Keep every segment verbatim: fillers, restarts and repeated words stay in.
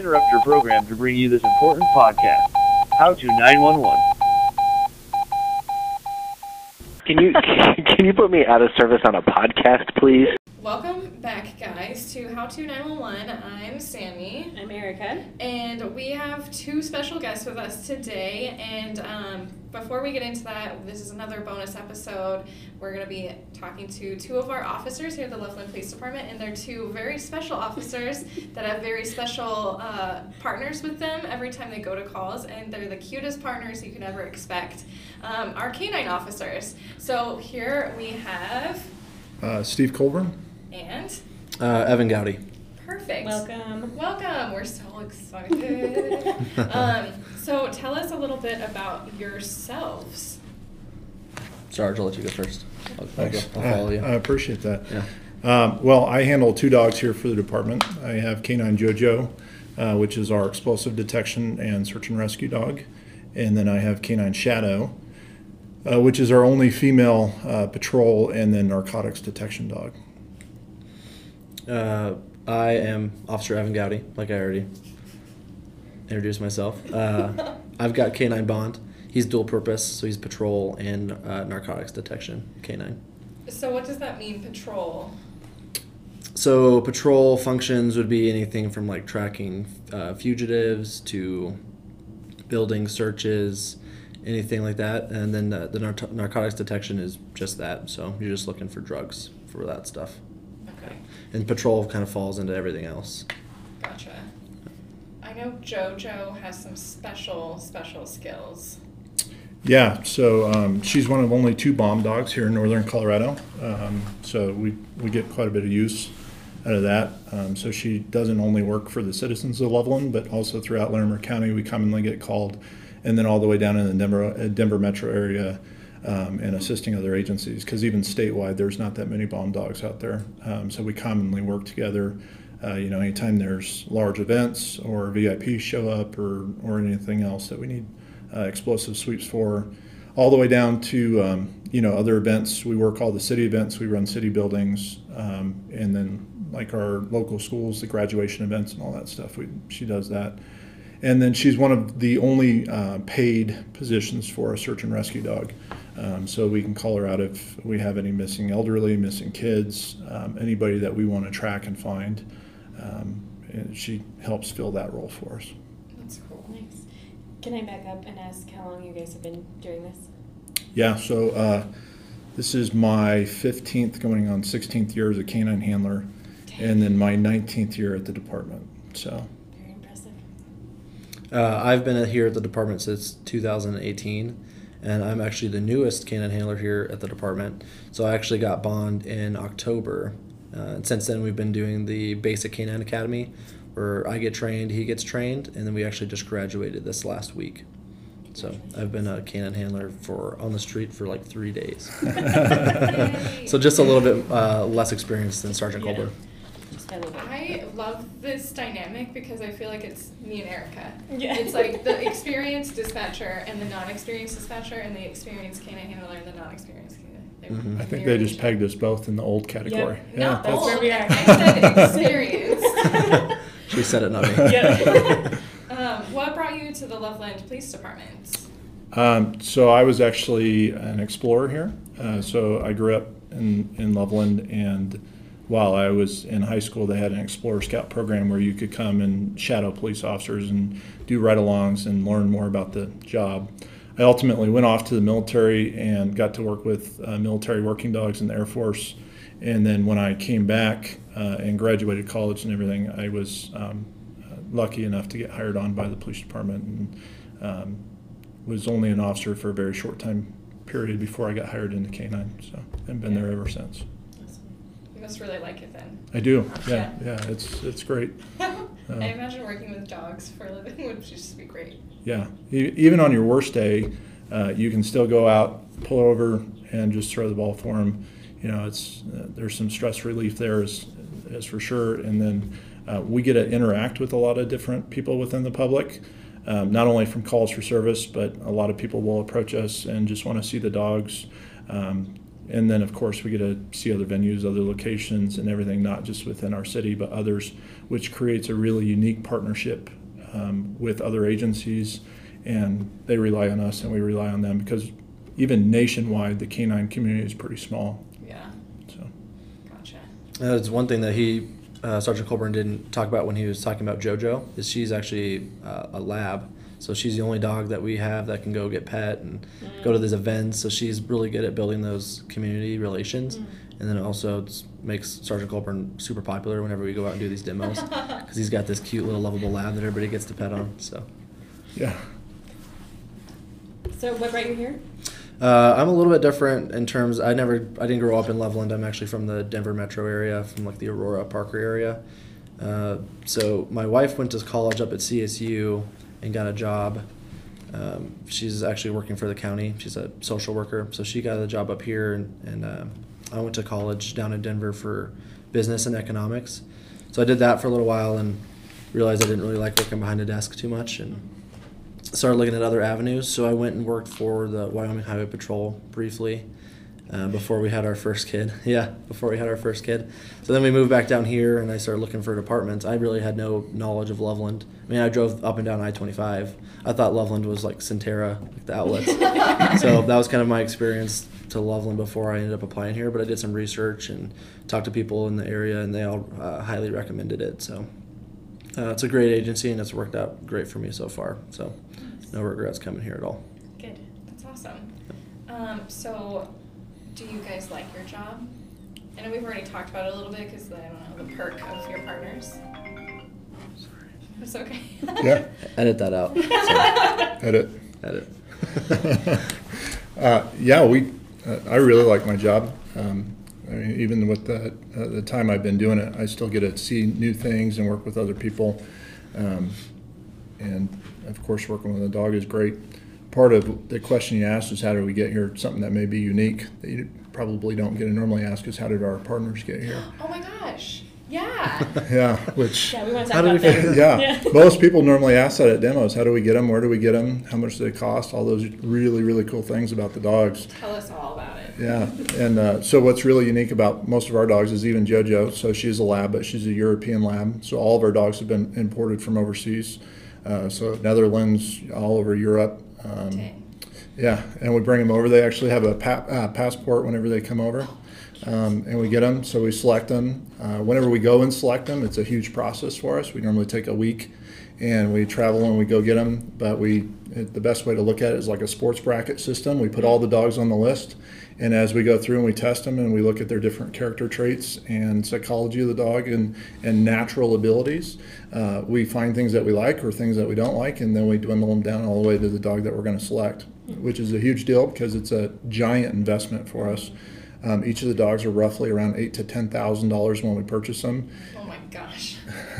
interrupt your program to bring you this important podcast. How to nine one one. Can you can you put me out of service on a podcast, please? Welcome back, guys, to How to nine one one. I'm Sammy. I'm Erica. And we have two special guests with us today. And um, before we get into that, this is another bonus episode. We're going to be talking to two of our officers here at the Loveland Police Department. And they're two very special officers that have very special uh, partners with them every time they go to calls. And they're the cutest partners you could ever expect. Um, our canine officers. So here we have... Uh, Steve Colburn. And? Uh, Evan Gowdy. Perfect. Welcome. Welcome. We're so excited. um, so tell us a little bit about yourselves. Sarge, I'll let you go first. I'll, I'll, go, I'll I, follow you. I appreciate that. Yeah. Um, well, I handle two dogs here for the department. I have Canine JoJo, uh, which is our explosive detection and search and rescue dog. And then I have Canine Shadow, uh, which is our only female uh, patrol and then narcotics detection dog. Uh, I am Officer Evan Gowdy, like I already introduced myself. Uh, I've got Canine Bond. He's dual purpose, so he's patrol and uh, narcotics detection canine. So what does that mean, patrol? So patrol functions would be anything from like tracking uh, fugitives to building searches, anything like that. And then uh, the nar- narcotics detection is just that. So you're just looking for drugs for that stuff. Okay. And patrol kind of falls into everything else. Gotcha. I know JoJo has some special, special skills. Yeah, so um, she's one of only two bomb dogs here in northern Colorado. Um, so we, we get quite a bit of use out of that. Um, so she doesn't only work for the citizens of Loveland, but also throughout Larimer County. We commonly get called, and then all the way down in the Denver, uh, Denver metro area um, and assisting other agencies, because even statewide there's not that many bomb dogs out there. Um, so we commonly work together. Uh, you know, anytime there's large events or V I Ps show up or, or anything else that we need Uh, explosive sweeps for, all the way down to um, you know, other events. We work all the city events. We run city buildings, um, and then like our local schools, the graduation events and all that stuff. We, she does that, and then she's one of the only uh, paid positions for a search and rescue dog. Um, so we can call her out if we have any missing elderly, missing kids, um, anybody that we want to track and find. Um, and she helps fill that role for us. That's cool. Nice. Can I back up and ask how long you guys have been doing this? Yeah, so uh, this is my fifteenth going on sixteenth year as a canine handler, and then my nineteenth year at the department. So very impressive. Uh, I've been here at the department since two thousand eighteen, and I'm actually the newest canine handler here at the department. So I actually got bond in October. Uh, and since then, we've been doing the basic canine academy, where I get trained, he gets trained, and then we actually just graduated this last week. So I've been a canine handler for on the street for like three days. So just a little bit uh, less experience than Sergeant Yeah. Colbert. Just a little bit. I love this dynamic because I feel like it's me and Erica. Yeah. It's like the experienced dispatcher and the non-experienced dispatcher, and the experienced canine handler and the non-experienced canine. Mhm. I think they just pegged us both in the old category. Yep. Not that's- old. where we are. I said experienced. She said it, not me. Yeah. um, what brought you to the Loveland Police Department? Um, so I was actually an explorer here. Uh, so I grew up in, in Loveland, and while I was in high school, they had an Explorer Scout program where you could come and shadow police officers and do ride-alongs and learn more about the job. I ultimately went off to the military and got to work with uh, military working dogs in the Air Force. And then when I came back uh, and graduated college and everything, I was um, uh, lucky enough to get hired on by the police department, and um, was only an officer for a very short time period before I got hired into K nine. So I've been there ever since. You must really like it then. I do. Yeah, yeah. It's it's great. I imagine working with dogs for a living would just be great. Yeah. E- even on your worst day, uh, you can still go out, pull over, and just throw the ball for them. You know, it's uh, there's some stress relief there, as, as for sure. And then uh, we get to interact with a lot of different people within the public, um, not only from calls for service, but a lot of people will approach us and just want to see the dogs. Um, and then, of course, we get to see other venues, other locations, and everything, not just within our city, but others, which creates a really unique partnership um, with other agencies, and they rely on us and we rely on them, because even nationwide, the canine community is pretty small. Yeah. So, Gotcha. That's one thing that he, uh, Sergeant Colburn didn't talk about when he was talking about JoJo, is she's actually uh, a lab. So she's the only dog that we have that can go get pet and Mm. go to these events. So she's really good at building those community relations. Mm. And then it also it's, makes Sergeant Colburn super popular whenever we go out and do these demos, because he's got this cute little lovable lab that everybody gets to pet on. So yeah. So what brought you here? uh, I'm a little bit different in terms. I never, I didn't grow up in Loveland. I'm actually from the Denver metro area, from like the Aurora Parker area. Uh, so my wife went to college up at C S U and got a job. Um, she's actually working for the county. She's a social worker, so she got a job up here, and, and uh, I went to college down in Denver for business and economics. So I did that for a little while and realized I didn't really like working behind a desk too much, and started looking at other avenues. So I went and worked for the Wyoming Highway Patrol briefly uh, before we had our first kid. Yeah, before we had our first kid. So then we moved back down here, and I started looking for departments. I really had no knowledge of Loveland. I mean, I drove up and down I twenty-five. I thought Loveland was like Centera, like the outlets. So that was kind of my experience to Loveland before I ended up applying here. But I did some research and talked to people in the area, and they all uh, highly recommended it. So uh, it's a great agency, and it's worked out great for me so far. So no regrets coming here at all. Good. That's awesome. Um, so, do you guys like your job? I know we've already talked about it a little bit because I don't know the perk of your partners. It's okay. Yeah. Edit that out. Edit. Edit. uh, yeah, we. Uh, I really like my job. Um, I mean, even with the uh, the time I've been doing it, I still get to see new things and work with other people. Um, and of course, working with a dog is great. Part of the question you asked is, how did we get here? Something that may be unique that you probably don't get to normally ask is, how did our partners get here? Oh my gosh. Yeah. Yeah, which. Yeah, we want to How talk do about we that. figure- Yeah, Yeah. most people normally ask that at demos. How do we get them? Where do we get them? How much do they cost? All those really, really cool things about the dogs. Tell us all about it. Yeah, and uh, so what's really unique about most of our dogs is even JoJo. So she's a lab, but she's a European lab. So all of our dogs have been imported from overseas. Uh, so Netherlands, all over Europe. Um, Dang. yeah, and we bring them over. They actually have a pa- uh, passport whenever they come over. Um, and we get them, so we select them. Uh, whenever we go and select them, it's a huge process for us. We normally take a week, and we travel and we go get them. But we, it, the best way to look at it is like a sports bracket system. We put all the dogs on the list, and as we go through and we test them and we look at their different character traits and psychology of the dog and, and natural abilities, uh, we find things that we like or things that we don't like, and then we dwindle them down all the way to the dog that we're going to select, which is a huge deal because it's a giant investment for us. Um, each of the dogs are roughly around eight to ten thousand dollars when we purchase them, Oh my gosh.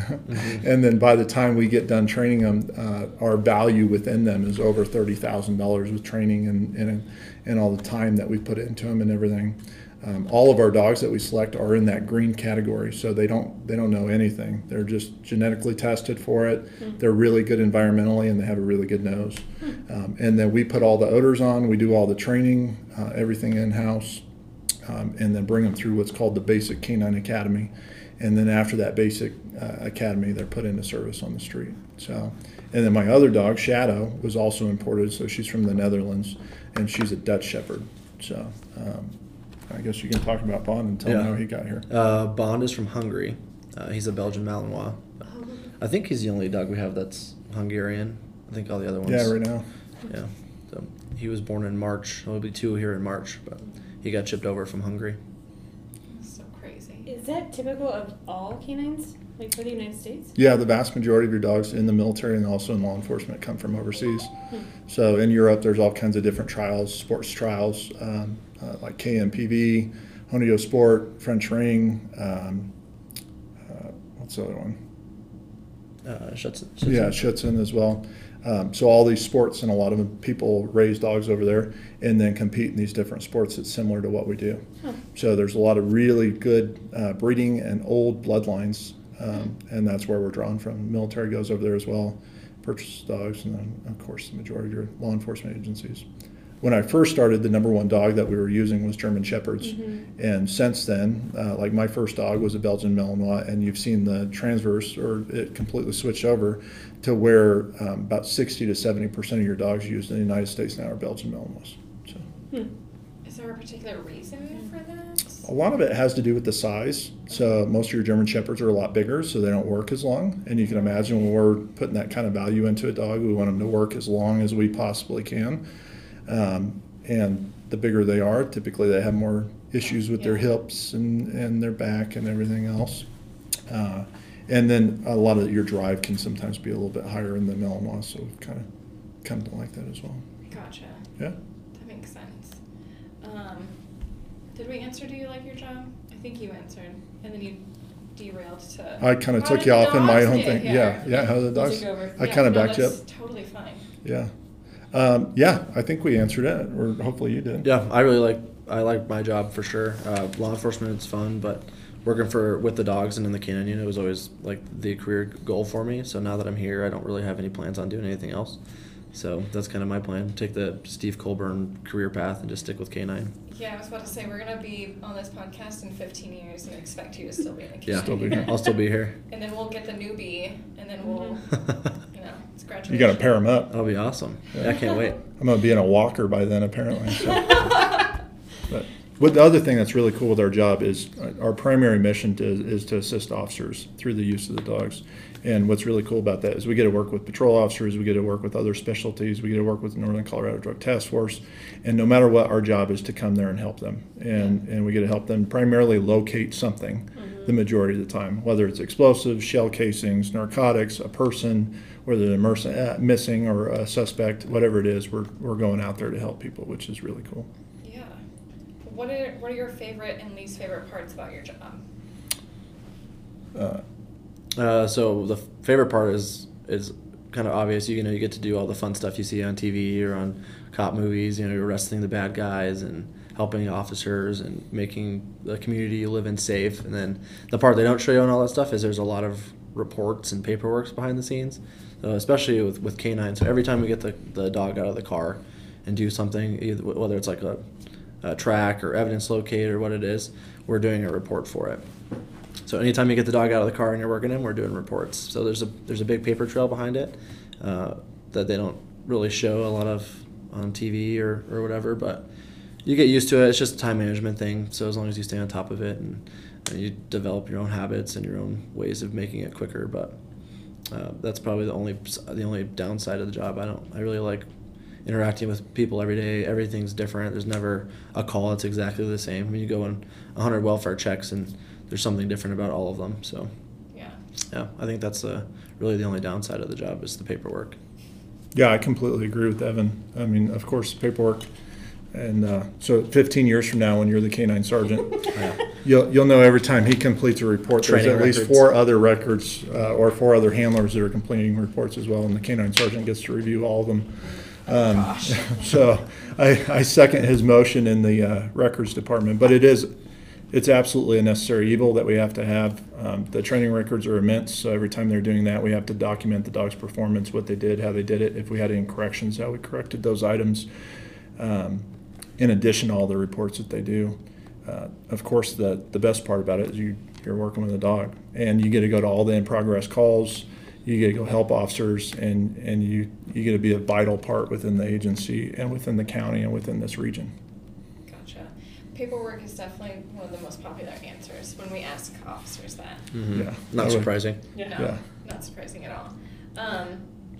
and then by the time we get done training them, uh, our value within them is over thirty thousand dollars with training and, and and all the time that we put into them and everything. Um, all of our dogs that we select are in that green category, so they don't they don't know anything. They're just genetically tested for it. Mm. They're really good environmentally, and they have a really good nose. Um, and then we put all the odors on. We do all the training, uh, everything in house. Um, and then bring them through what's called the Basic Canine Academy. And then after that Basic uh, Academy, they're put into service on the street. So, and then my other dog, Shadow, was also imported, so she's from the Netherlands, and she's a Dutch Shepherd. So um, I guess you can talk about Bond and tell Yeah. me how he got here. Uh, Bond is from Hungary. Uh, he's a Belgian Malinois. I think he's the only dog we have that's Hungarian. I think all the other ones. Yeah, right now. Yeah. So he was born in March. There'll be two here in March, but he got shipped over from Hungary. So crazy. Is that typical of all canines, like for the United States? Yeah, the vast majority of your dogs in the military and also in law enforcement come from overseas. So in Europe, there's all kinds of different trials, sports trials, um, uh, like K M P V, Hondio Sport, French Ring. Um, uh, what's the other one? Uh, Schutzen. Yeah, Schutzen as well. Um, so all these sports, and a lot of them, people raise dogs over there and then compete in these different sports that's similar to what we do. Huh. So there's a lot of really good uh, breeding and old bloodlines, um, and that's where we're drawn from. Military goes over there as well, purchases dogs, and then of course the majority are law enforcement agencies. when I first started, the number one dog that we were using was German Shepherds. Mm-hmm. And since then, uh, like my first dog was a Belgian Malinois, and you've seen the transverse, or it completely switched over to where um, about sixty to seventy percent of your dogs used in the United States now are Belgian Malinois. So. Hmm. Is there a particular reason for that? A lot of it has to do with the size. So most of your German Shepherds are a lot bigger, so they don't work as long. And you can imagine when we're putting that kind of value into a dog, we want them to work as long as we possibly can. Um, and the bigger they are, typically they have more issues with their Yeah. hips and, and their back and everything else. Uh, and then a lot of your drive can sometimes be a little bit higher in the Malinois, so we kind of kind of don't like that as well. Gotcha. Yeah. That makes sense. Um, did we answer, do you like your job? I think you answered. And then you derailed to. I kind of How took did you the off in my dogs own get thing. here? Yeah, yeah. How the You dogs? took over. I Yeah, kind of no, backed you up. that's totally fine. Yeah. Um, yeah, I think we answered it, or hopefully you did. Yeah, I really like I like my job for sure. Uh, law enforcement is fun, but working for with the dogs and in the canine unit was always like the career goal for me. So now that I'm here, I don't really have any plans on doing anything else. So that's kind of my plan. Take the Steve Colburn career path and just stick with canine. Yeah, I was about to say, we're going to be on this podcast in fifteen years and expect you to still be in the Yeah, canine. Still be here. I'll still be here. And then we'll get the newbie, and then we'll, you know, it's graduation. You got to pair them up. That'll be awesome. Yeah, I can't wait. I'm going to be in a walker by then, apparently. So. But what the other thing that's really cool with our job is uh, our primary mission to, is to assist officers through the use of the dogs. And what's really cool about that is we get to work with patrol officers, we get to work with other specialties, we get to work with the Northern Colorado Drug Task Force, and no matter what, our job is to come there and help them. And and we get to help them primarily locate something the majority of the time, whether it's explosives, shell casings, narcotics, a person, whether they're mers- uh, missing or a suspect, whatever it is, we're, we're going out there to help people, which is really cool. Yeah. What are, what are your favorite and least favorite parts about your job? Uh, Uh, so the favorite part is is kind of obvious. You know, you get to do all the fun stuff you see on T V or on cop movies. You know, you're arresting the bad guys and helping officers and making the community you live in safe. And then the part they don't show you on all that stuff is there's a lot of reports and paperwork behind the scenes, so especially with with canine. So every time we get the the dog out of the car and do something, either, whether it's like a, a track or evidence locate or what it is, we're doing a report for it. So anytime you get the dog out of the car and you're working him, we're doing reports. So there's a there's a big paper trail behind it uh, that they don't really show a lot of on T V or, or whatever, but you get used to it. It's just a time management thing. So as long as you stay on top of it and, and you develop your own habits and your own ways of making it quicker, but uh, that's probably the only the only downside of the job. I don't I really like interacting with people every day. Everything's different. There's never a call that's exactly the same. I mean, you go on one hundred welfare checks and there's something different about all of them. So Yeah. yeah, I think that's uh, really the only downside of the job is the paperwork. Yeah, I completely agree with Evan. I mean, of course, paperwork. And uh, so fifteen years from now, when you're the canine sergeant, Yeah. you'll you'll know every time he completes a report, there's Training at least records. four other records uh, or four other handlers that are completing reports as well, and the canine sergeant gets to review all of them. Um, Gosh. so I, I second his motion in the uh, records department, but it is it's absolutely a necessary evil that we have to have. Um, the training records are immense, so every time they're doing that, we have to document the dog's performance, what they did, how they did it, if we had any corrections, how we corrected those items. Um, in addition to all the reports that they do. Uh, of course, the, the best part about it is you, you're working with a dog, and you get to go to all the in-progress calls, you get to go help officers, and, and you, you get to be a vital part within the agency and within the county and within this region. Gotcha. Paperwork is definitely one of the most popular answers when we ask officers that. Mhm. Yeah. Not I would- surprising. No, Yeah. not surprising at all. Um,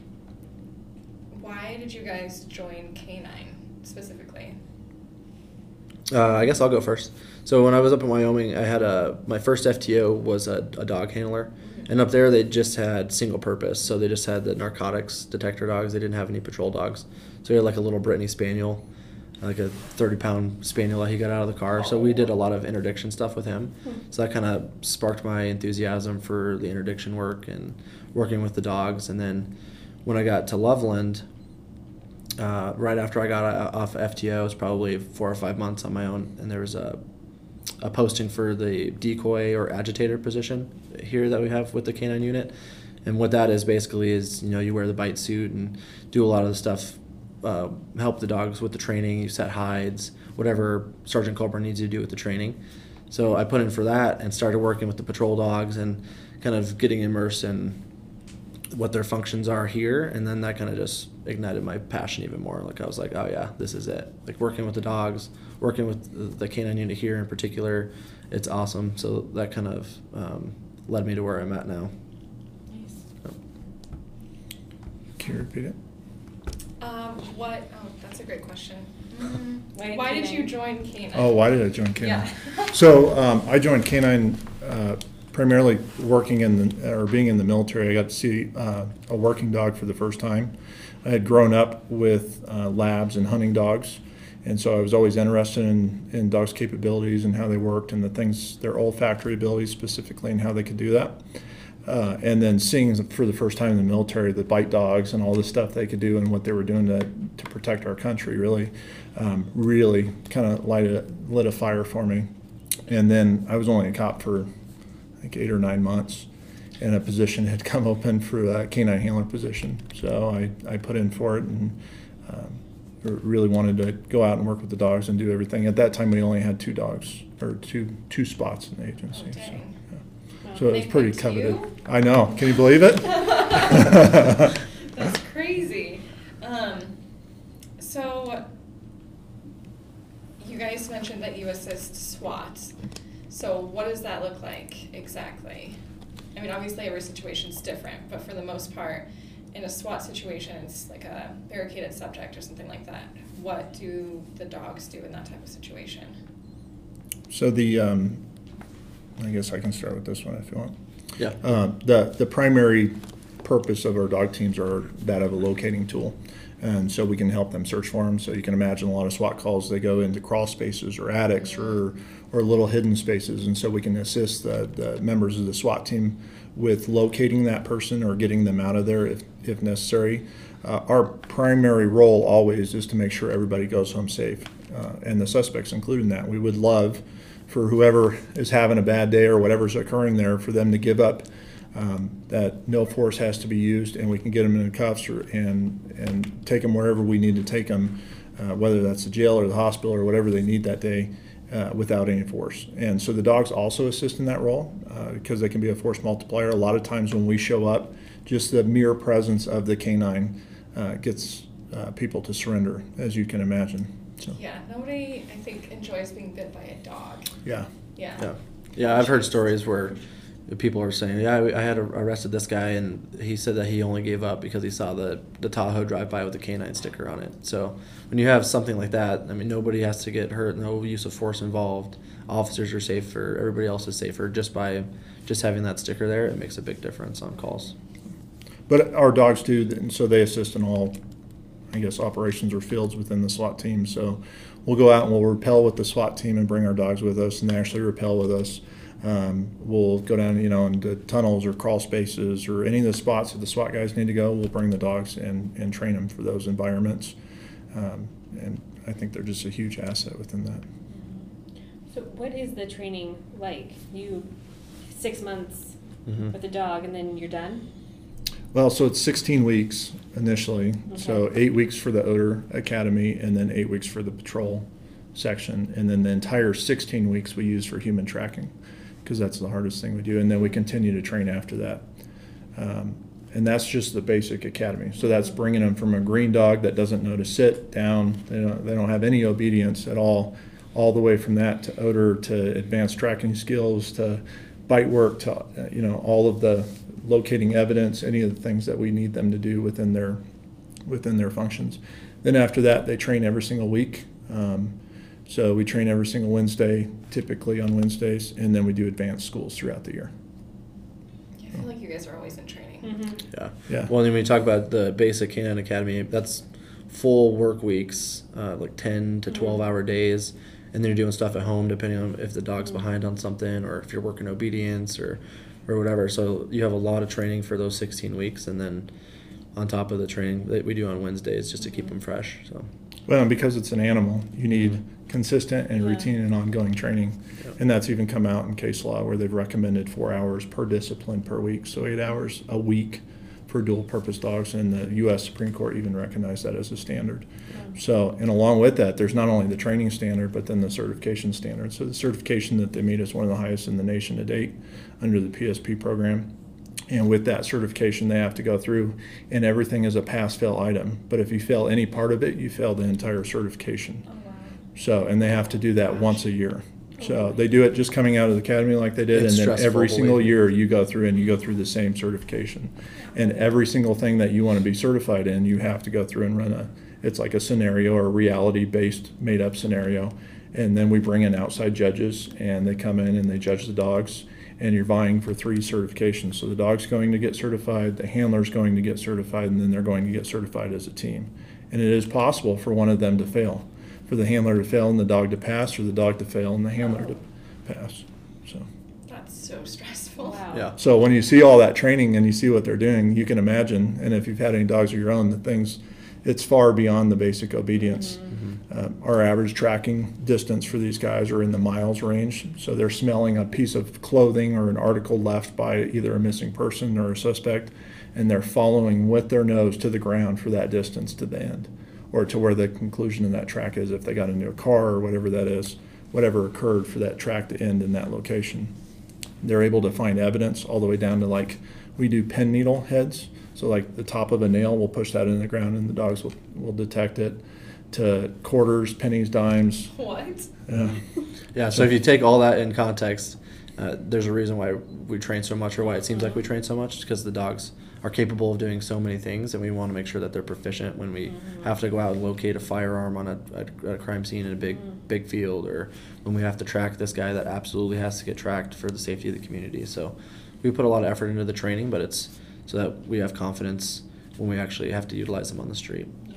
why did you guys join K nine specifically? Uh, I guess I'll go first. So when I was up in Wyoming, I had a my first F T O was a, a dog handler, and up there they just had single purpose. So they just had the narcotics detector dogs. They didn't have any patrol dogs. So we had like a little Brittany Spaniel, like a thirty pound spaniel that he got out of the car. So we did a lot of interdiction stuff with him. So that kind of sparked my enthusiasm for the interdiction work and working with the dogs. And then when I got to Loveland, uh, right after I got off F T O, it was probably four or five months on my own, and there was a a posting for the decoy or agitator position here that we have with the canine unit. And what that is basically is, you know, you wear the bite suit and do a lot of the stuff uh, help the dogs with the training. You set hides, whatever Sergeant Culper needs you to do with the training. So I put in for that and started working with the patrol dogs and kind of getting immersed in what their functions are here. And then that kind of just ignited my passion even more. Like I was like, oh yeah, this is it. Like working with the dogs, working with the canine unit here in particular, it's awesome. So that kind of um, led me to where I'm at now. Nice. So. Can you repeat it? Um, what? Oh, that's a great question. Mm, Why why did K nine? you join K nine? Oh, why did I join K nine? Yeah. So um, I joined K nine uh, primarily working in the, or being in the military. I got to see uh, a working dog for the first time. I had grown up with uh, labs and hunting dogs, and so I was always interested in, in dogs' capabilities and how they worked and the things, their olfactory abilities specifically, and how they could do that. Uh, and then seeing for the first time in the military the bite dogs and all the stuff they could do and what they were doing to, to protect our country really, um, really kind of light a, lit a fire for me. And then I was only a cop for I think eight or nine months, and a position had come open for a canine handler position. So I, I put in for it and um, really wanted to go out and work with the dogs and do everything. At that time we only had two dogs, or two two spots in the agency. Oh, So, dang. yeah. So it was They pretty picked coveted. you? I know. Can you believe it? That's crazy. Um, so you guys mentioned that you assist SWAT. So what does that look like exactly? I mean, obviously every situation's different, but for the most part, in a SWAT situation, it's like a barricaded subject or something like that. What do the dogs do in that type of situation? So the, um, I guess I can start with this one if you want. Yeah. Uh, the the primary purpose of our dog teams are that of a locating tool, and so we can help them search for them. So you can imagine a lot of SWAT calls, they go into crawl spaces or attics or or little hidden spaces, and so we can assist the, the members of the SWAT team with locating that person or getting them out of there if if necessary. Uh, our primary role always is to make sure everybody goes home safe, uh, and the suspects included in that. We would love for whoever is having a bad day or whatever's occurring there, for them to give up, um, that no force has to be used, and we can get them in the cuffs or, and and take them wherever we need to take them, uh, whether that's the jail or the hospital or whatever they need that day, uh, without any force. And so the dogs also assist in that role uh, because they can be a force multiplier. A lot of times when we show up, just the mere presence of the canine uh, gets uh, people to surrender, as you can imagine. So, Yeah, nobody, I think, enjoys being bit by a dog. yeah. Yeah. Yeah, yeah. I've heard stories where people are saying, "Yeah, I had arrested this guy, and he said that he only gave up because he saw the the Tahoe drive by with the canine sticker on it." So when you have something like that, I mean, nobody has to get hurt, no use of force involved. Officers are safer, everybody else is safer just by just having that sticker there. It makes a big difference on calls. But our dogs do, and so they assist in all, I guess, operations or fields within the SWAT team. So we'll go out and we'll rappel with the SWAT team and bring our dogs with us, and they actually rappel with us. Um, we'll go down, you know, into tunnels or crawl spaces or any of the spots that the SWAT guys need to go. We'll bring the dogs and, and train them for those environments. Um, and I think they're just a huge asset within that. So what is the training like? You, six months Mhm. with a dog and then you're done? Well, so it's sixteen weeks initially. So Okay. eight weeks for the odor academy, and then eight weeks for the patrol section, and then the entire sixteen weeks we use for human tracking, because that's the hardest thing we do, and then we continue to train after that. Um, and that's just the basic academy. So that's bringing them from a green dog that doesn't know to sit down, they don't, they don't have any obedience at all, all the way from that to odor, to advanced tracking skills, to bite work, to uh, you know, all of the locating evidence, any of the things that we need them to do within their within their functions. Then after that, they train every single week. Um, so we train every single Wednesday, typically on Wednesdays, and then we do advanced schools throughout the year. Yeah, I feel like you guys are always in training. Mm-hmm. Yeah. Yeah. Well, when we talk about the basic Canine Academy, that's full work weeks, uh, like ten to twelve hour days, and then you're doing stuff at home depending on if the dog's behind on something or if you're working obedience or or whatever. So you have a lot of training for those sixteen weeks, and then on top of the training that we do on Wednesdays just to keep them fresh. So. Well, and because it's an animal, you need consistent and Yeah. routine and ongoing training. Yep. And that's even come out in case law where they've recommended four hours per discipline per week, so eight hours a week for for dual purpose dogs, and the U S Supreme Court even recognized that as a standard. So, and along with that, there's not only the training standard, but then the certification standard. So the certification that they meet is one of the highest in the nation to date under the P S P program. And with that certification, they have to go through, and everything is a pass-fail item. But if you fail any part of it, you fail the entire certification. Oh, wow. So, and they have to do that once a year. So they do it just coming out of the academy like they did, It's and then stressful, every single believe me. year you go through and you go through the same certification. And every single thing that you want to be certified in, you have to go through and run a, it's like a scenario or a reality-based made-up scenario. And then we bring in outside judges, and they come in and they judge the dogs, and you're vying for three certifications. So the dog's going to get certified, the handler's going to get certified, and then they're going to get certified as a team. And it is possible for one of them to fail, for the handler to fail and the dog to pass, or the dog to fail and the handler to pass. So, That's so stressful. Wow. Yeah. so when you see all that training and you see what they're doing, you can imagine, and if you've had any dogs of your own, the things, it's far beyond the basic obedience. Uh, our average tracking distance for these guys are in the miles range. So they're smelling a piece of clothing or an article left by either a missing person or a suspect, and they're following with their nose to the ground for that distance to the end, or to where the conclusion of that track is, if they got into a car or whatever that is, whatever occurred for that track to end in that location. They're able to find evidence all the way down to, like, we do pen needle heads. So like the top of a nail, we'll push that in the ground and the dogs will, will detect it, to quarters, pennies, dimes. What? Yeah. Yeah, so if you take all that in context, uh, there's a reason why we train so much, or why it seems like we train so much, because the dogs are capable of doing so many things, and we want to make sure that they're proficient when we Mm-hmm. have to go out and locate a firearm on a, a, a crime scene in a big, Mm-hmm. big field, or when we have to track this guy that absolutely has to get tracked for the safety of the community. So we put a lot of effort into the training, but it's so that we have confidence when we actually have to utilize them on the street. Yeah.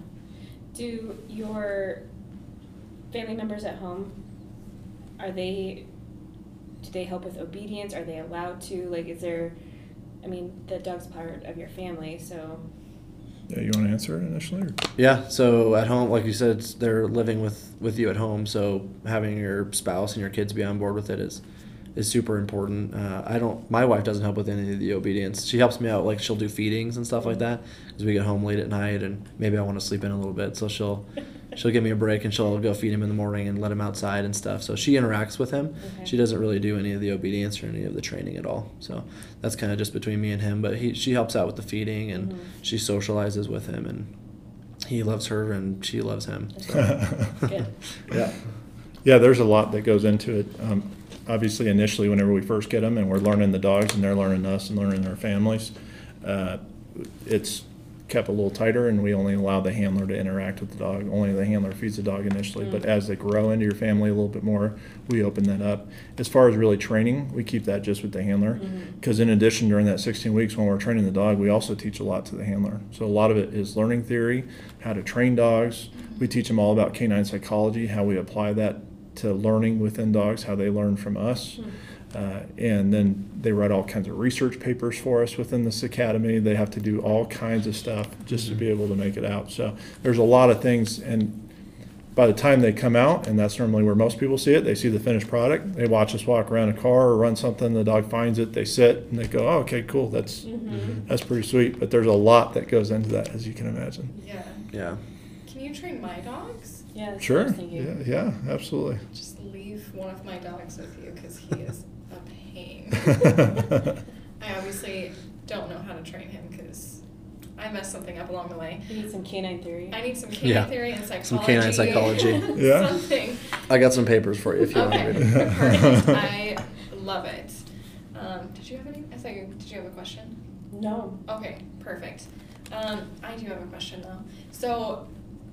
Do your family members at home, are they, do they help with obedience? Are they allowed to? Like, is there, I mean, the dog's part of your family, so. Yeah, you want to answer it initially? Or? Yeah, so at home, like you said, it's- they're living with, with you at home, so having your spouse and your kids be on board with it is is super important. Uh, I don't, my wife doesn't help with any of the obedience. She helps me out, like she'll do feedings and stuff like that, because we get home late at night and maybe I want to sleep in a little bit, so she'll she'll give me a break and she'll go feed him in the morning and let him outside and stuff. So she interacts with him. Okay. She doesn't really do any of the obedience or any of the training at all. So that's kind of just between me and him, but he she helps out with the feeding and Mhm. she socializes with him, and he loves her and she loves him. So. Good. Yeah. Yeah, there's a lot that goes into it. Um, obviously, initially, whenever we first get them and we're learning the dogs and they're learning us and learning their families, uh, it's kept a little tighter, and we only allow the handler to interact with the dog. Only the handler feeds the dog initially, Mm. but as they grow into your family a little bit more, we open that up. As far as really training, we keep that just with the handler, because in addition, during that sixteen weeks when we're training the dog, we also teach a lot to the handler. So a lot of it is learning theory, how to train dogs. We teach them all about canine psychology, how we apply that to learning within dogs, how they learn from us. Uh, and then they write all kinds of research papers for us within this academy. They have to do all kinds of stuff just to be able to make it out. So there's a lot of things, and by the time they come out, and that's normally where most people see it, they see the finished product, they watch us walk around a car or run something, the dog finds it, they sit, and they go, oh, okay, cool, that's Mm-hmm. that's pretty sweet. But there's a lot that goes into that, as you can imagine. Yeah. Yeah. Can you train my dogs? Yeah, that's what I Sure, was yeah, thinking. yeah, absolutely. Just leave one of my dogs with you because he is a pain. I obviously don't know how to train him because I messed something up along the way. You need some canine theory. I need some canine Yeah. theory and psychology. Some canine psychology. Yeah. Something. I got some papers for you if you Okay. want to read it. Perfect. I love it. Um, did you have any? I thought you. Did you have a question? No. Okay, perfect. Um, I do have a question though. So,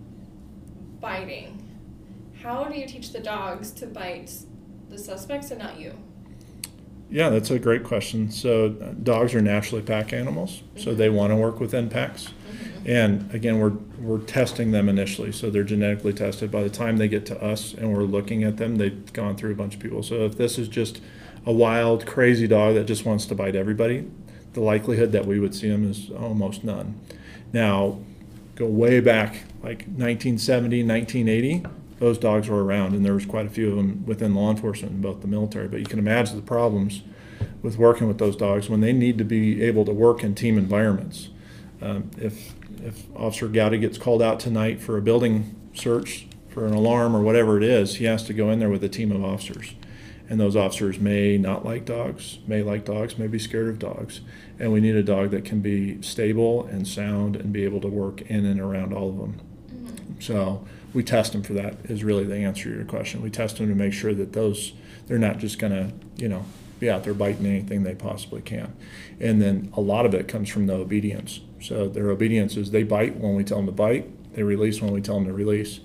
biting. How do you teach the dogs to bite the suspects and not you? Yeah, that's a great question. So uh, dogs are naturally pack animals, so they want to work within packs. And again, we're we're testing them initially, so they're genetically tested. By the time they get to us and we're looking at them, they've gone through a bunch of people. So if this is just a wild, crazy dog that just wants to bite everybody, the likelihood that we would see them is almost none. Now, go way back, like nineteen seventy, nineteen eighty, those dogs were around, and there was quite a few of them within law enforcement and both the military. But you can imagine the problems with working with those dogs when they need to be able to work in team environments. Um, if if Officer Gowdy gets called out tonight for a building search, for an alarm or whatever it is, he has to go in there with a team of officers. And those officers may not like dogs, may like dogs, may be scared of dogs. And we need a dog that can be stable and sound and be able to work in and around all of them. Mm-hmm. So we test them for that is really the answer to your question. We test them to make sure that those, they're not just going to, you know, be out there biting anything they possibly can. And then a lot of it comes from the obedience. So their obedience is they bite when we tell them to bite, they release when we tell them to release.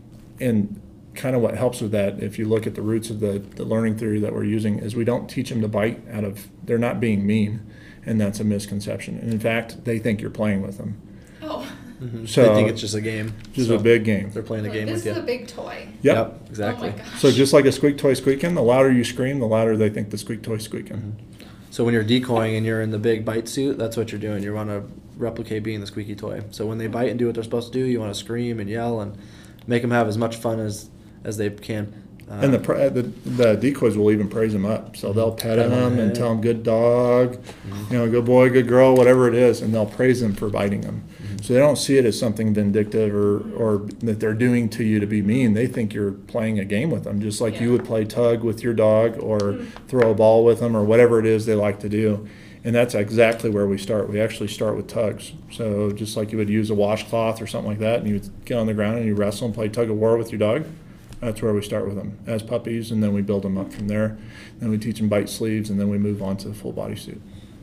And kind of what helps with that, if you look at the roots of the, the learning theory that we're using, is we don't teach them to bite out of, they're not being mean, and that's a misconception. And in fact, they think you're playing with them. Oh. Mm-hmm. So they think it's just a game. Just so a big game. They're playing a Like, game this with you. is a big toy. Yep. Yep, exactly. Oh my gosh. So just like a squeak toy squeaking, the louder you scream, the louder they think the squeak toy's squeaking. Mm-hmm. So when you're decoying and you're in the big bite suit, that's what you're doing. You want to replicate being the squeaky toy. So when they bite and do what they're supposed to do, you want to scream and yell and make them have as much fun as as they can. Uh, And the, pra- the the decoys will even praise them up. So they'll pet Pat 'em on them the and head. tell them good dog, Mhm. you know, good boy, good girl, whatever it is, and they'll praise them for biting them. Mhm. So they don't see it as something vindictive or, or that they're doing to you to be mean. They think you're playing a game with them, just like Yeah. you would play tug with your dog or throw a ball with them or whatever it is they like to do. And that's exactly where we start. We actually start with tugs. So just like you would use a washcloth or something like that, and you would get on the ground and you wrestle and play tug of war with your dog, that's where we start with them as puppies, and then we build them up from there. Then we teach them bite sleeves, and then we move on to the full body suit.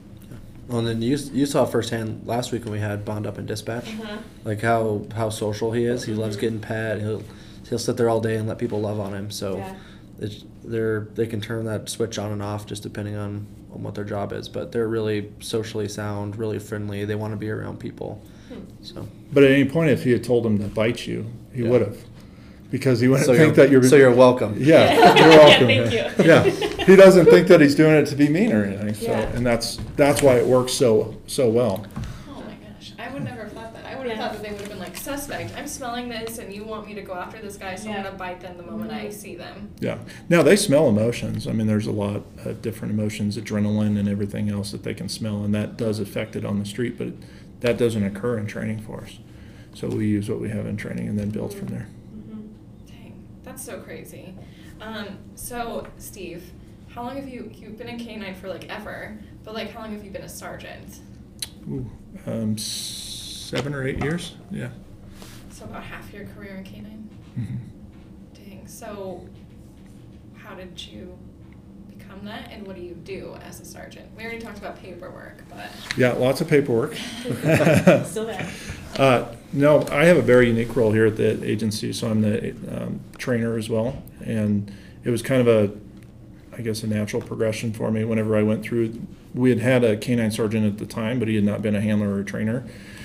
Well, and then you you saw firsthand last week when we had Bond up in dispatch, Uh-huh. like how how social he is. He loves getting pet. He'll he'll sit there all day and let people love on him. So Yeah. it's, they're they can turn that switch on and off just depending on, on what their job is. But they're really socially sound, really friendly. They want to be around people. So But at any point, if he had told him to bite you, he Yeah. would have. Because he wouldn't so think you're that you're... so you're welcome. Yeah, you're welcome. Thank you. Yeah, he doesn't think that he's doing it to be mean or anything. So, Yeah. and that's that's why it works so so well. Oh my gosh. I would never have thought that. I would have Yeah. thought that they would have been like, suspect, I'm smelling this and you want me to go after this guy, so Yeah. I'm going to bite them the moment I see them. Yeah. Now they smell emotions. I mean, there's a lot of different emotions, adrenaline and everything else that they can smell, and that does affect it on the street. But that doesn't occur in training for us. So we use what we have in training and then build from there. Dang, that's so crazy. Um, so, Steve, how long have you, you've been in K nine for like ever, but like how long have you been a sergeant? Ooh, um, seven or eight years. Yeah. So about half your career in K nine? Mm-hmm. Dang, so how did you become that, and what do you do as a sergeant? We already talked about paperwork, but... Yeah, lots of paperwork. Still there. Uh, no, I have a very unique role here at the agency, so I'm the um, trainer as well. And it was kind of a, I guess, a natural progression for me whenever I went through. We had had a canine sergeant at the time, but he had not been a handler or a trainer.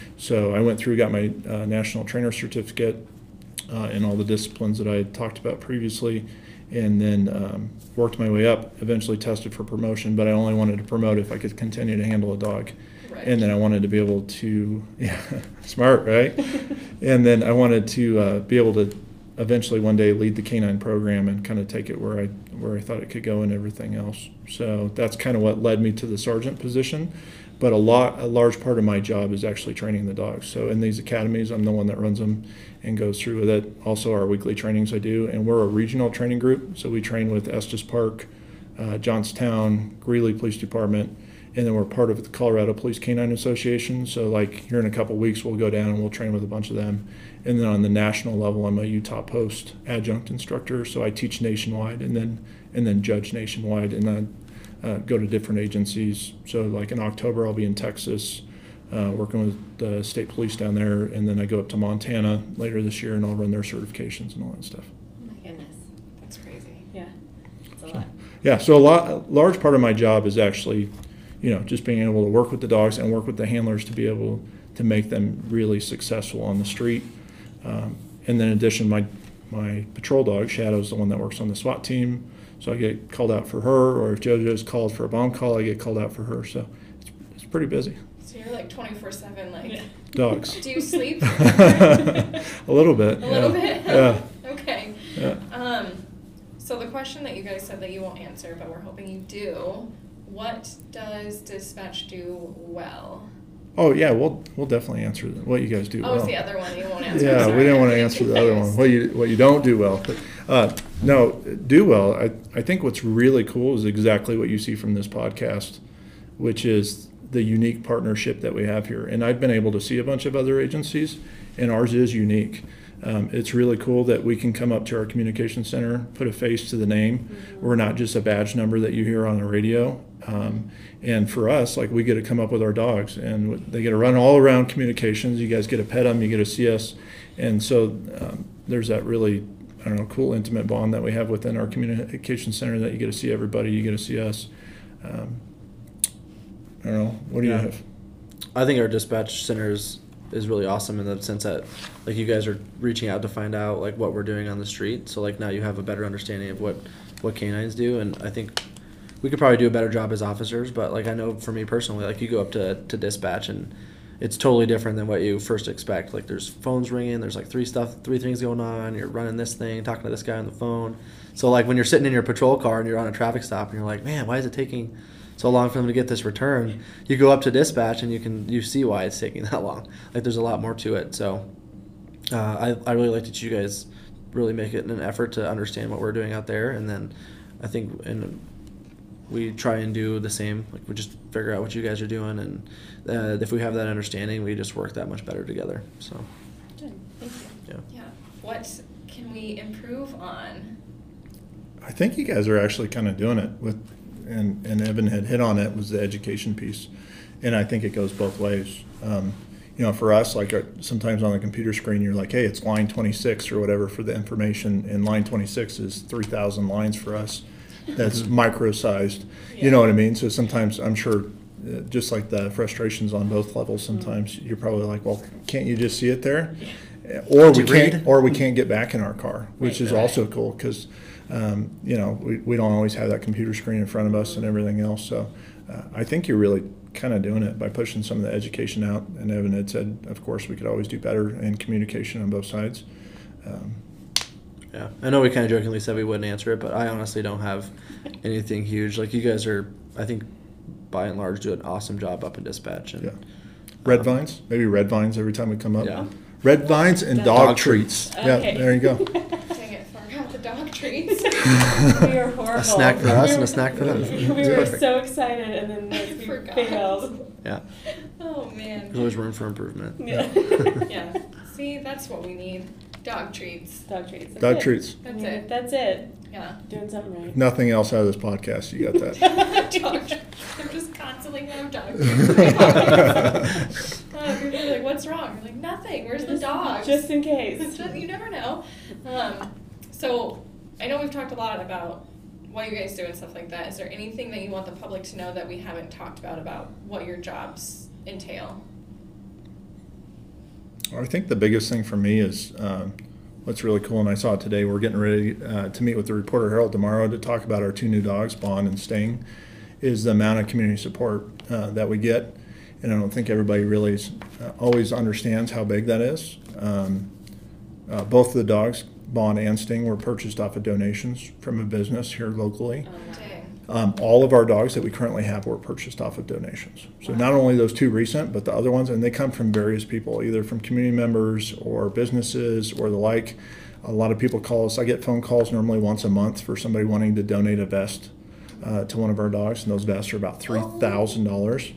So I went through, got my uh, national trainer certificate uh, in all the disciplines that I had talked about previously, and then um, worked my way up, eventually tested for promotion, but I only wanted to promote if I could continue to handle a dog. Right. And then I wanted to be able to, yeah, smart, right? And then I wanted to uh, be able to eventually one day lead the canine program and kind of take it where I where I thought it could go and everything else. So that's kind of what led me to the sergeant position. But a lot, a large part of my job is actually training the dogs. So in these academies, I'm the one that runs them and goes through with it. Also, our weekly trainings I do, and we're a regional training group. So we train with Estes Park, uh, Johnstown, Greeley Police Department, and then we're part of the Colorado Police Canine Association. So like here in a couple weeks, we'll go down and we'll train with a bunch of them. And then on the national level, I'm a Utah Post adjunct instructor. So I teach nationwide and then and then judge nationwide, and then uh, go to different agencies. So like in October, I'll be in Texas, uh, working with the state police down there, and then I go up to Montana later this year, and I'll run their certifications and all that stuff. Oh my goodness. That's crazy. Yeah. It's a lot. Yeah, so a lot, a large part of my job is actually, you know, just being able to work with the dogs and work with the handlers to be able to make them really successful on the street. Um, and then in addition, my my patrol dog, Shadow's the one that works on the SWAT team, so I get called out for her, or if JoJo's called for a bomb call, I get called out for her. So it's, it's pretty busy. So you're like twenty-four seven, like... Dogs. Do you sleep? A little bit. A little yeah. bit? Yeah. Okay. question that you guys said that you won't answer, but we're hoping you do. What does dispatch do well? Oh yeah, we'll we'll definitely answer what you guys do Oh, well. it's the other one that you won't answer. Yeah, Sorry, we didn't want to I'm answer the other one. confused. What you what you don't do well. But, uh, no, do well. I I think what's really cool is exactly what you see from this podcast, which is the unique partnership that we have here. And I've been able to see a bunch of other agencies, and ours is unique. Um, it's really cool that we can come up to our communication center, put a face to the name. Mm-hmm. We're not just a badge number that you hear on the radio. Um, and for us, like, we get to come up with our dogs, and they get to run all around communications. You guys get to pet them, you get to see us. And so um, there's that really, I don't know, cool, intimate bond that we have within our communication center, that you get to see everybody, you get to see us. Um, I don't know. What do Yeah. you have? I think our dispatch center is, is really awesome in the sense that, like, you guys are reaching out to find out, like, what we're doing on the street. So, like, now you have a better understanding of what, what canines do. And I think we could probably do a better job as officers, but, like, I know for me personally, like, you go up to, to dispatch and it's totally different than what you first expect. Like, there's phones ringing, there's like three stuff, three things going on. You're running this thing, talking to this guy on the phone. So, like, when you're sitting in your patrol car and you're on a traffic stop and you're like, man, why is it taking so long for them to get this return? You go up to dispatch and you can you see why it's taking that long. Like, there's a lot more to it. So uh, I I really like that you guys really make it an effort to understand what we're doing out there, and then I think and we try and do the same. Like, we just figure out what you guys are doing, and uh, if we have that understanding, we just work that much better together. So Good. Thank you. yeah. Yeah. What can we improve on? I think you guys are actually kind of doing it with, and, and Evan had hit on it, was the education piece. And I think it goes both ways. Um, you know, for us, like, uh, sometimes on the computer screen, you're like, hey, it's line twenty-six or whatever for the information, and line twenty-six is three thousand lines for us. That's micro-sized. You know what I mean? So sometimes I'm sure, uh, just like the frustrations on both levels, sometimes you're probably like, well, can't you just see it there? Or we Did you read? can't, or we can't get back in our car, which Right, is right. also cool, because um, you know, we, we don't always have that computer screen in front of us and everything else. So uh, I think you're really kind of doing it by pushing some of the education out. And Evan had said, of course, we could always do better in communication on both sides. Um, Yeah, I know we kind of jokingly said we wouldn't answer it, but I honestly don't have anything huge. Like, you guys are, I think, by and large, do an awesome job up in dispatch. And yeah. Red vines, maybe red vines every time we come up. Yeah. Red vines and Dog dog, treats. treats. Yeah, Okay. there you go. Dang it, forgot the dog treats. We are horrible. A snack for us We and were- a snack for them. We It's were perfect. so excited, and then like, we Forgot. failed. Yeah, Oh there's man. always room for improvement. Yeah. Yeah. See, that's what we need. Dog treats. Dog treats. That's Dog it. treats. I That's mean, it. if That's it. Yeah. Doing something right. Nothing else out of this podcast. You got that. Dog treats. I'm just constantly gonna have dog treats. Oh, people are like, what's wrong? We're like, nothing. Where's the dog? Just in case. You never know. Um, so I know we've talked a lot about what you guys do and stuff like that. Is there anything that you want the public to know that we haven't talked about about what your jobs entail? I think the biggest thing for me is um, what's really cool, and I saw it today. We're getting ready uh, to meet with the Reporter Herald tomorrow to talk about our two new dogs, Bond and Sting, is the amount of community support uh, that we get. And I don't think everybody really is, uh, always understands how big that is. Um, uh, both of the dogs, Bond and Sting, were purchased off of donations from a business here locally. Oh, dang. Um, all of our dogs that we currently have were purchased off of donations. So not only those two recent, but the other ones, and they come from various people, either from community members or businesses or the like. A lot of people call us. I get phone calls normally once a month for somebody wanting to donate a vest uh, to one of our dogs, and those vests are about three thousand dollars.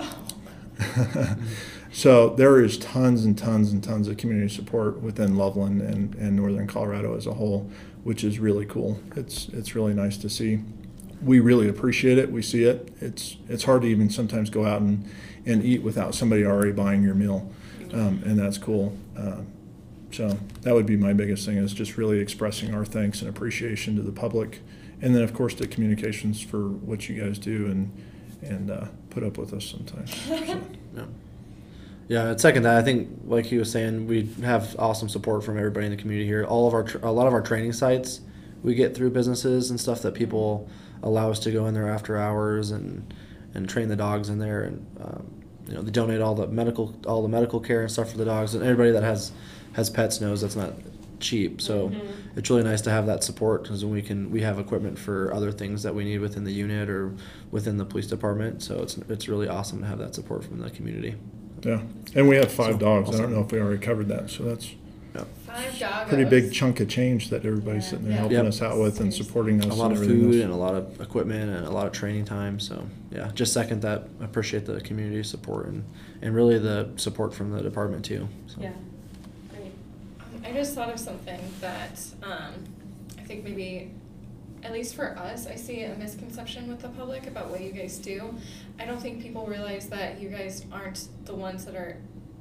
So there is tons and tons and tons of community support within Loveland and, and northern Colorado as a whole, which is really cool. It's it's really nice to see. We really appreciate it. We see it. It's it's hard to even sometimes go out and, and eat without somebody already buying your meal, um, and that's cool. Uh, so that would be my biggest thing, is just really expressing our thanks and appreciation to the public, and then of course the communications for what you guys do and and uh, put up with us sometimes. So. Yeah. Yeah, I'd second that. I think, like he was saying, we have awesome support from everybody in the community here. All of our, tr- a lot of our training sites, we get through businesses and stuff that people allow us to go in there after hours and and train the dogs in there, and um, you know, they donate all the medical all the medical care and stuff for the dogs. And everybody that has has pets knows that's not cheap. So Mhm. it's really nice to have that support because we can we have equipment for other things that we need within the unit or within the police department. So it's it's really awesome to have that support from the community. Yeah, and we have five So, dogs. I awesome. don't know if we already covered that, so that's Five doggos. pretty big chunk of change that everybody's Yeah. sitting there Yeah. helping Yep. us out with and supporting us. A lot and of everything food else. and a lot of equipment and a lot of training time. So yeah, just second that. I appreciate the community support and, and really the support from the department too. So. Yeah. Great. Um, I just thought of something that um, I think maybe, at least for us, I see a misconception with the public about what you guys do. I don't think people realize that you guys aren't the ones that are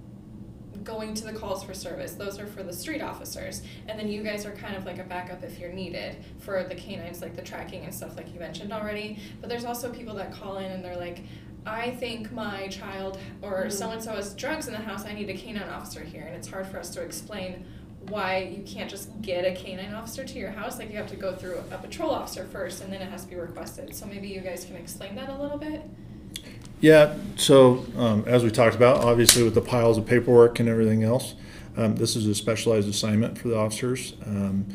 going to the calls for service. Those are for the street officers. And then you guys are kind of like a backup if you're needed for the canines, like the tracking and stuff like you mentioned already. But there's also people that call in and they're like, I think my child or Mhm. so-and-so has drugs in the house, I need a canine officer here. And it's hard for us to explain why you can't just get a canine officer to your house. Like you have to go through a patrol officer first and then it has to be requested. So maybe you guys can explain that a little bit? Yeah, so um, as we talked about, obviously with the piles of paperwork and everything else, um, this is a specialized assignment for the officers. Um,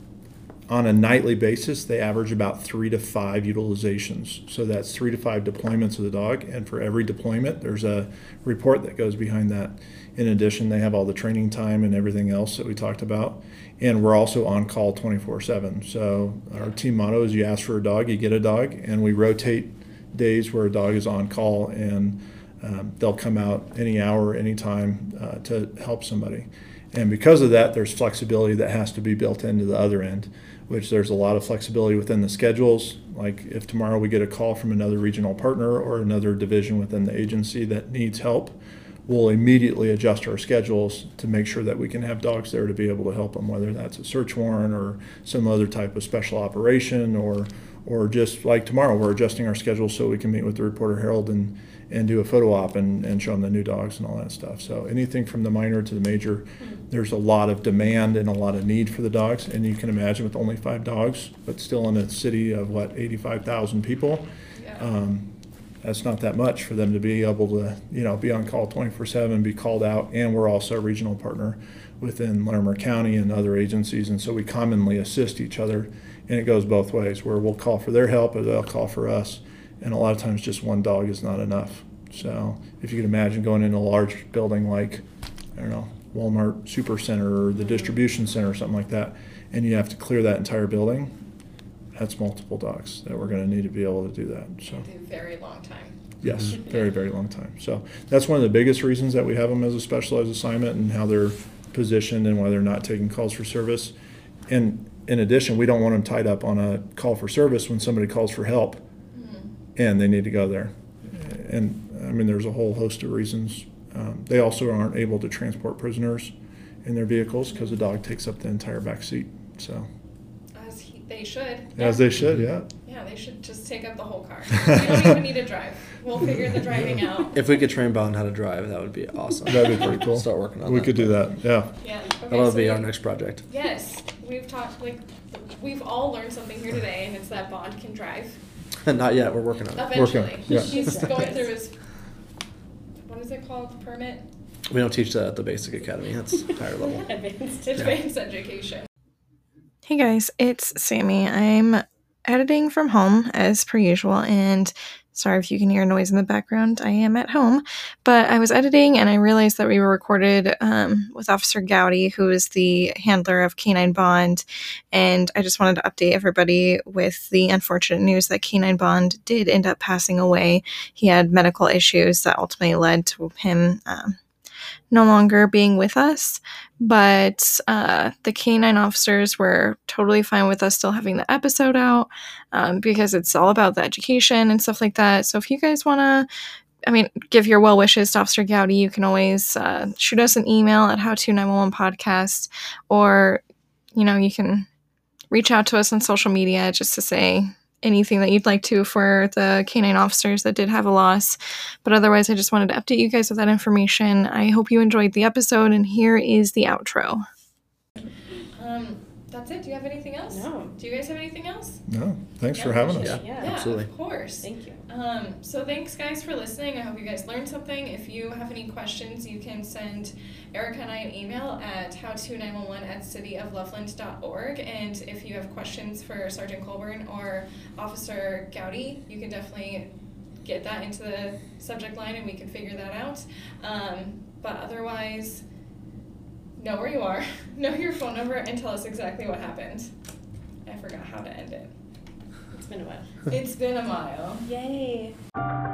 on a nightly basis, they average about three to five utilizations. So that's three to five deployments of the dog, and for every deployment, there's a report that goes behind that. In addition, they have all the training time and everything else that we talked about. And we're also on call twenty-four seven. So our team motto is you ask for a dog, you get a dog, and we rotate days where a dog is on call, and um, they'll come out any hour, any time uh, to help somebody. And because of that, there's flexibility that has to be built into the other end, which there's a lot of flexibility within the schedules. Like if tomorrow we get a call from another regional partner or another division within the agency that needs help, we'll immediately adjust our schedules to make sure that we can have dogs there to be able to help them, whether that's a search warrant or some other type of special operation, or or just like tomorrow, we're adjusting our schedule so we can meet with the Reporter Herald and, and do a photo op and, and show them the new dogs and all that stuff. So anything from the minor to the major, there's a lot of demand and a lot of need for the dogs. And you can imagine with only five dogs, but still in a city of what, eighty-five thousand people, Yeah. um, that's not that much for them to be able to, you know, be on call twenty-four seven, be called out. And we're also a regional partner within Larimer County and other agencies. And so we commonly assist each other. And it goes both ways, where we'll call for their help or they'll call for us. And a lot of times just one dog is not enough. So if you can imagine going into a large building like, I don't know, Walmart Super Center or the distribution center or something like that, and you have to clear that entire building, that's multiple dogs that we're going to need to be able to do that. So It'll be a very long time. yes, very, very long time. So that's one of the biggest reasons that we have them as a specialized assignment and how they're positioned and why they're not taking calls for service. And in addition, we don't want them tied up on a call for service when somebody calls for help and they need to go there. And I mean, there's a whole host of reasons. Um, they also aren't able to transport prisoners in their vehicles because the dog takes up the entire back seat. So As he, they should. as they should, yeah. Yeah, they should just take up the whole car. We don't even need to drive. We'll figure the driving out. If we could train Bond how to drive, that would be awesome. That'd be pretty cool. Start working on We that. could do that, yeah. Yeah. Okay, That'll so be we- our next project. Yes, we've talked, like, we've all learned something here today, and it's that Bond can drive. Not yet. We're working on it. Eventually. yeah. He's going through his, what is it called, permit? We don't teach that at the basic academy. That's higher level. Advanced. Advanced education. Hey guys, it's Sammy. I'm editing from home as per usual, and sorry if you can hear noise in the background. I am at home, but I was editing and I realized that we were recorded um, with Officer Gowdy, who is the handler of Canine Bond, and I just wanted to update everybody with the unfortunate news that Canine Bond did end up passing away. He had medical issues that ultimately led to him um, no longer being with us, but uh, the canine officers were totally fine with us still having the episode out um, because it's all about the education and stuff like that. So if you guys want to, I mean, give your well wishes to Officer Gowdy, you can always uh, shoot us an email at how to nine one one podcast, or, you know, you can reach out to us on social media just to say anything that you'd like to for the canine officers that did have a loss. But otherwise, I just wanted to update you guys with that information. I hope you enjoyed the episode, and here is the outro. Um, that's it. Do you have anything else? No. Do you guys have anything else? No, thanks Yeah, for having us. appreciate it. Yeah. Absolutely. of course. Thank you. Um, so thanks guys for listening. I hope you guys learned something. If you have any questions, you can send Erica and I an email at how to nine one one at city of loveland dot org. And if you have questions for Sergeant Colburn or Officer Gowdy, you can definitely get that into the subject line and we can figure that out. Um, but otherwise, know where you are, know your phone number, and tell us exactly what happened. I forgot how to end it. It's been a while. It's been a mile. Yay.